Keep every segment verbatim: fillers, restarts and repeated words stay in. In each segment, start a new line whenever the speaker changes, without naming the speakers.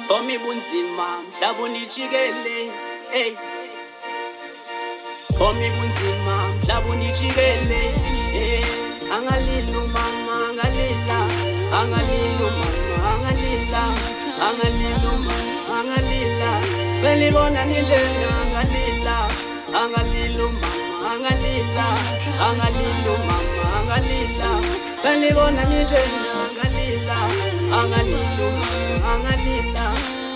Omi bunzima mhlaba unijikele, hey. Omi bunzima mhlaba unijikele, hey. Angalila mama angalila, angalila mama angalila, angalila mama angalila. Belibona ninjena angalila, angalila mama angalila, angalila mama angalila. Belibona ninjena angalila, angalila mama angalila.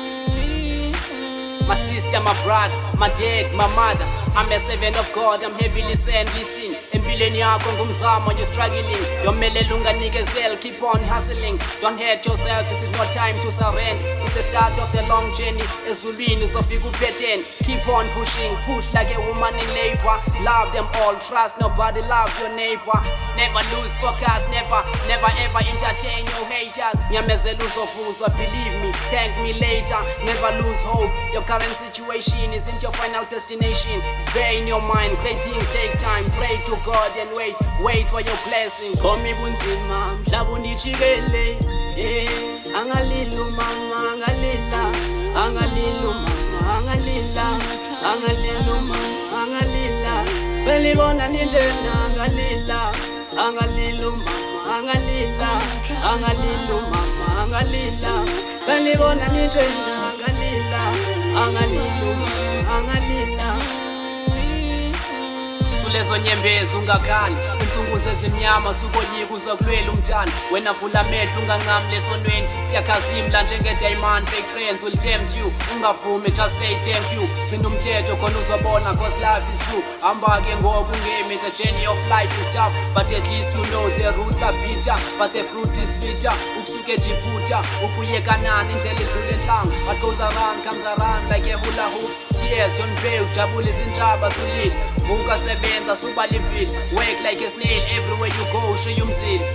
My sister, my brother, my dad, my mother. I'm a servant of God, I'm heavily sent, listen. Empilweni yakho ngumzamo, you're struggling. Yomelele unganikezela, keep on hustling. Don't hurt yourself, this is not time to surrender. It's the start of the long journey. Ezulwini uzofika uphetheni. Keep on pushing, push like a woman in labor. Love them all, trust nobody, love your neighbor. Never lose focus, never, never ever entertain your haters. Nyamezela uzovuzwa, believe me, thank me later. Never lose hope, your current situation isn't your final destination. Bear in your mind, great things take time. Pray to God and wait, wait for your blessings. Omi bunzima mhlaba unijikele, eh. Angalila mama angalila, angalila mama angalila, angalila mama angalila. Belibona ninjena angalila, angalila mama angalila, angalila mama angalila. Belibona ninjena angalila, angalila mama angalila. Lezo nyembezi ungakhali insuku zezimnyama sukoyika uzokulwela umthando wena vula amehlo ungancami lesonweni siyakhazimla njenge diamond fake friends will tempt you ungavumi just say thank you phinda umthetho khona uzobona cause life is true hamba ke ngoku ngemi the journey of life is tough but at least you know the roots are bitter but the fruit is sweeter ukusuke Djibouti ubuye kanani indlela edlule enhlangu what goes around comes around like a hula hoop tears don't fail jabulisa intshaba sulile vuka sebenza suba livile work like a snail everywhere you go show umzila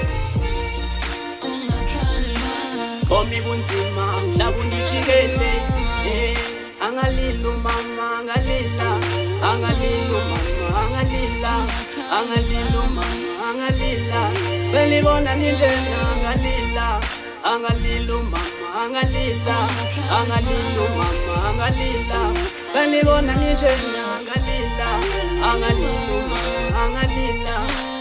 Omi bunzima mhlaba unijikele eh angalila mama angalila angalila mama angalila angalila mama angalila belibona ninjena angalila angalila mama angalila angalila mama angalila belibona ninjena angalila angalila mama angalila